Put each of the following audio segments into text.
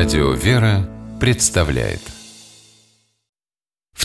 Радио «Вера» представляет. В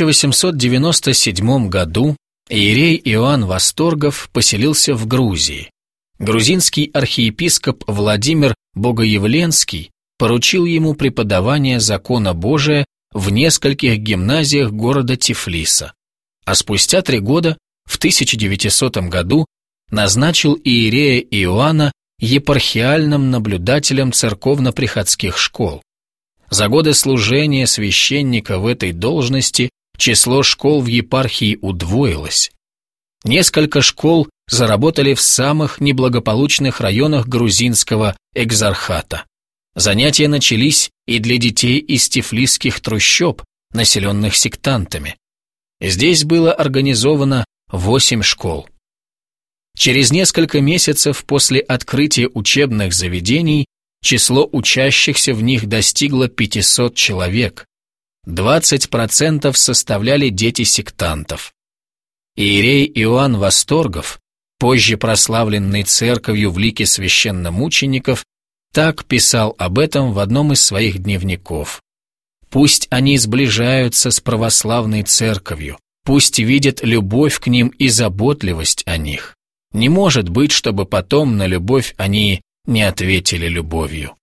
1897 году иерей Иоанн Восторгов поселился в Грузии. Грузинский архиепископ Владимир Богоявленский поручил ему преподавание закона Божия в нескольких гимназиях города Тифлиса, а спустя 3 года, в 1900 году, назначил иерея Иоанна епархиальным наблюдателем церковно-приходских школ. За годы служения священника в этой должности число школ в епархии удвоилось. Несколько школ заработали в самых неблагополучных районах грузинского экзархата. Занятия начались и для детей из тифлисских трущоб, населенных сектантами. Здесь было организовано 8 школ. Через несколько месяцев после открытия учебных заведений число учащихся в них достигло 500 человек. 20% составляли дети сектантов. Иерей Иоанн Восторгов, позже прославленный церковью в лике священномучеников, так писал об этом в одном из своих дневников. «Пусть они сближаются с православной церковью, пусть видят любовь к ним и заботливость о них. Не может быть, чтобы потом на любовь они не ответили любовью».